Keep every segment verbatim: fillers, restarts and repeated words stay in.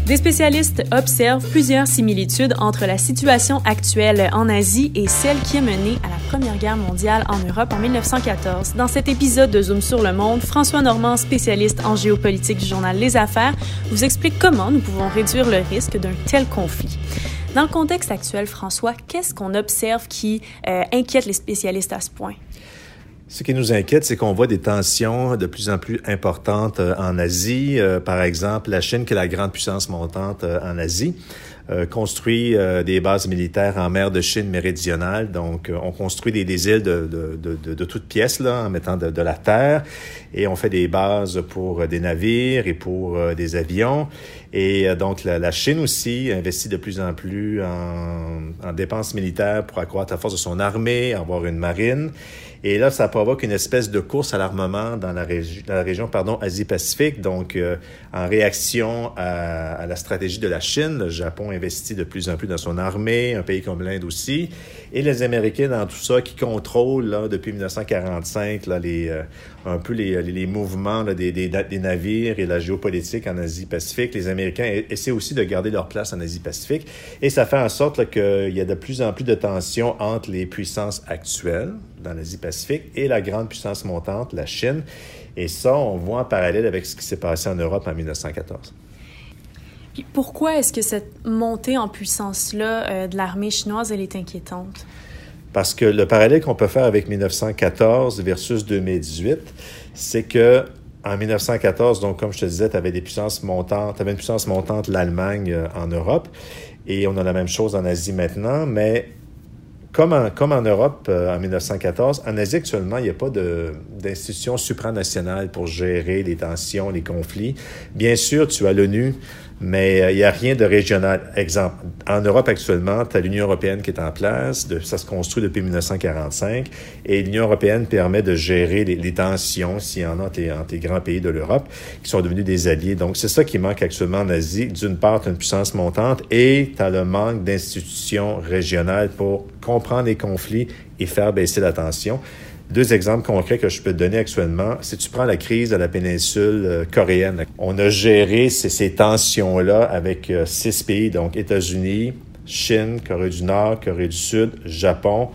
Des spécialistes observent plusieurs similitudes entre la situation actuelle en Asie et celle qui a mené à la Première Guerre mondiale en Europe en dix-neuf cent quatorze. Dans cet épisode de Zoom sur le monde, François Normand, spécialiste en géopolitique du journal Les Affaires, vous explique comment nous pouvons réduire le risque d'un tel conflit. Dans le contexte actuel, François, qu'est-ce qu'on observe qui euh, inquiète les spécialistes à ce point? Ce qui nous inquiète, c'est qu'on voit des tensions de plus en plus importantes en Asie. Euh, par exemple, la Chine, qui est la grande puissance montante euh, en Asie, euh, construit euh, des bases militaires en mer de Chine méridionale. Donc, euh, on construit des, des îles de, de, de, de, de toutes pièces, là, en mettant de, de la terre, et on fait des bases pour euh, des navires et pour euh, des avions. Et euh, donc, la, la Chine aussi investit de plus en plus en, en dépenses militaires pour accroître la force de son armée, avoir une marine. Et là, ça provoque une espèce de course à l'armement dans la, régi- dans la région pardon, Asie-Pacifique. Donc, euh, en réaction à, à la stratégie de la Chine, le Japon investit de plus en plus dans son armée, un pays comme l'Inde aussi. Et les Américains, dans tout ça, qui contrôlent là, depuis dix-neuf cent quarante-cinq là, les, euh, un peu les, les, les mouvements là, des, des, des navires et la géopolitique en Asie-Pacifique. Les Américains essaient aussi de garder leur place en Asie-Pacifique. Et ça fait en sorte là, qu'il y a de plus en plus de tensions entre les puissances actuelles dans l'Asie-Pacifique et la grande puissance montante, la Chine. Et ça, on voit en parallèle avec ce qui s'est passé en Europe en dix-neuf cent quatorze. Puis pourquoi est-ce que cette montée en puissance-là euh, de l'armée chinoise, elle est inquiétante? Parce que le parallèle qu'on peut faire avec dix-neuf cent quatorze versus deux mille dix-huit, c'est que en dix-neuf cent quatorze, donc comme je te disais, tu avais des puissances montantes, tu avais une puissance montante, l'Allemagne euh, en Europe, et on a la même chose en Asie maintenant, mais Comme en, comme en Europe euh, en dix-neuf cent quatorze, en Asie actuellement, il n'y a pas de, d'institution supranationale pour gérer les tensions, les conflits. Bien sûr, tu as l'ONU, mais euh, il n'y a rien de régional. Exemple, en Europe actuellement, tu as l'Union européenne qui est en place, de, ça se construit depuis dix-neuf cent quarante-cinq, et l'Union européenne permet de gérer les, les tensions, s'il y en a entre les, entre les grands pays de l'Europe, qui sont devenus des alliés. Donc, c'est ça qui manque actuellement en Asie. D'une part, tu as une puissance montante et tu as le manque d'institutions régionales pour comprendre les conflits et faire baisser la tension. Deux exemples concrets que je peux te donner actuellement, si tu prends la crise de la péninsule euh, coréenne, on a géré ces, ces tensions-là avec euh, six pays, donc États-Unis, Chine, Corée du Nord, Corée du Sud, Japon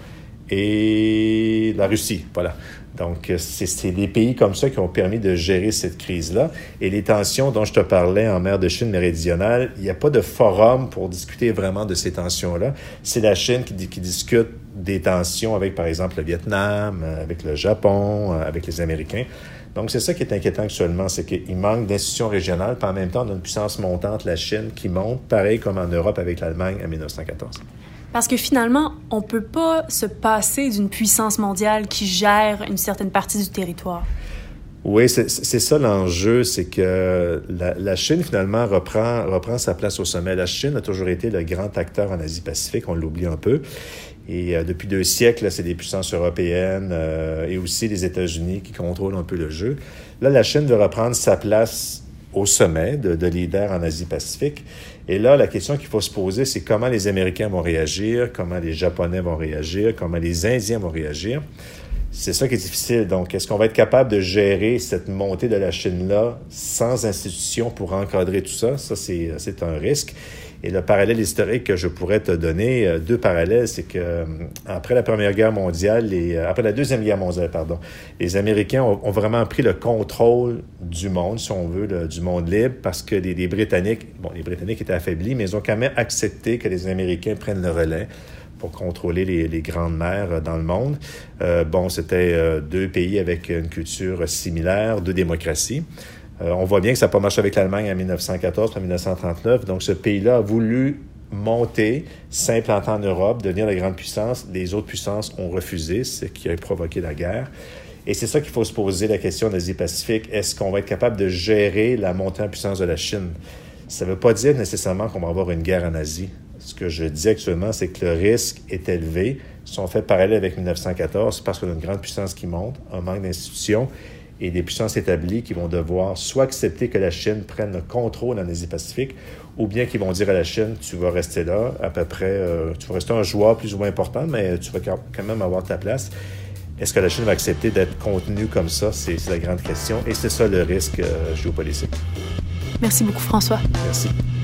et la Russie. Voilà. Donc, c'est, c'est des pays comme ça qui ont permis de gérer cette crise-là. Et les tensions dont je te parlais en mer de Chine méridionale, il n'y a pas de forum pour discuter vraiment de ces tensions-là. C'est la Chine qui, qui discute des tensions avec, par exemple, le Vietnam, avec le Japon, avec les Américains. Donc, c'est ça qui est inquiétant actuellement, c'est qu'il manque d'institutions régionales, puis en même temps, on a une puissance montante, la Chine, qui monte, pareil comme en Europe avec l'Allemagne en dix-neuf cent quatorze. Parce que finalement, on ne peut pas se passer d'une puissance mondiale qui gère une certaine partie du territoire. Oui, c'est, c'est ça l'enjeu, c'est que la, la Chine, finalement, reprend, reprend sa place au sommet. La Chine a toujours été le grand acteur en Asie-Pacifique, on l'oublie un peu. Et euh, depuis deux siècles, là, c'est des puissances européennes euh, et aussi les États-Unis qui contrôlent un peu le jeu. Là, la Chine veut reprendre sa place au sommet de, de leader en Asie-Pacifique. Et là, la question qu'il faut se poser, c'est comment les Américains vont réagir, comment les Japonais vont réagir, comment les Indiens vont réagir. C'est ça qui est difficile. Donc, est-ce qu'on va être capable de gérer cette montée de la Chine-là sans institutions pour encadrer tout ça? Ça, c'est, c'est un risque. Et le parallèle historique que je pourrais te donner, euh, deux parallèles, c'est que euh, après la Première Guerre mondiale, les, euh, après la Deuxième Guerre mondiale, pardon, les Américains ont, ont vraiment pris le contrôle du monde, si on veut, le, du monde libre, parce que les, les Britanniques, bon, les Britanniques étaient affaiblis, mais ils ont quand même accepté que les Américains prennent le relais pour contrôler les, les grandes mers dans le monde. Euh, bon, c'était euh, deux pays avec une culture similaire, deux démocraties. Euh, on voit bien que ça n'a pas marché avec l'Allemagne en dix-neuf cent quatorze, en dix-neuf cent trente-neuf. Donc, ce pays-là a voulu monter, s'implanter en Europe, devenir la grande puissance. Les autres puissances ont refusé, ce qui a provoqué la guerre. Et c'est ça qu'il faut se poser, la question en Asie-Pacifique. Est-ce qu'on va être capable de gérer la montée en puissance de la Chine? Ça ne veut pas dire nécessairement qu'on va avoir une guerre en Asie. Ce que je dis actuellement, c'est que le risque est élevé. Si on fait parallèle avec dix-neuf cent quatorze, c'est parce qu'on a une grande puissance qui monte, un manque d'institutions et des puissances établies qui vont devoir soit accepter que la Chine prenne le contrôle en Asie-Pacifique, ou bien qu'ils vont dire à la Chine, tu vas rester là, à peu près, euh, tu vas rester un joueur plus ou moins important, mais tu vas quand même avoir ta place. Est-ce que la Chine va accepter d'être contenue comme ça? C'est, c'est la grande question. Et c'est ça le risque euh, géopolitique. Merci beaucoup, François. Merci.